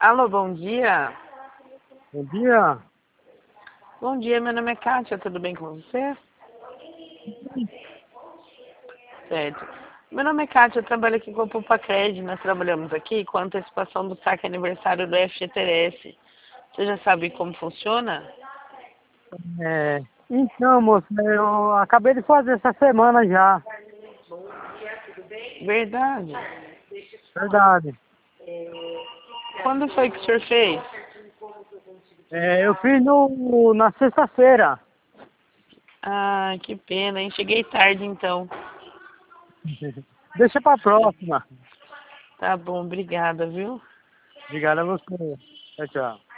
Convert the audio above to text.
Alô, bom dia. Bom dia. Bom dia, meu nome é Kátia, tudo bem com você? Certo. Meu nome é Kátia, eu trabalho aqui com a Pupacred, nós trabalhamos aqui com a antecipação do saque aniversário do FGTS. Você já sabe como funciona? Então, moço, eu acabei de fazer essa semana já. Verdade. Verdade. Quando foi que o senhor fez? Eu fiz na sexta-feira. Ah, que pena, hein? Cheguei tarde então. Deixa pra próxima. Tá bom, obrigada, viu? Obrigado a você. Tchau, tchau.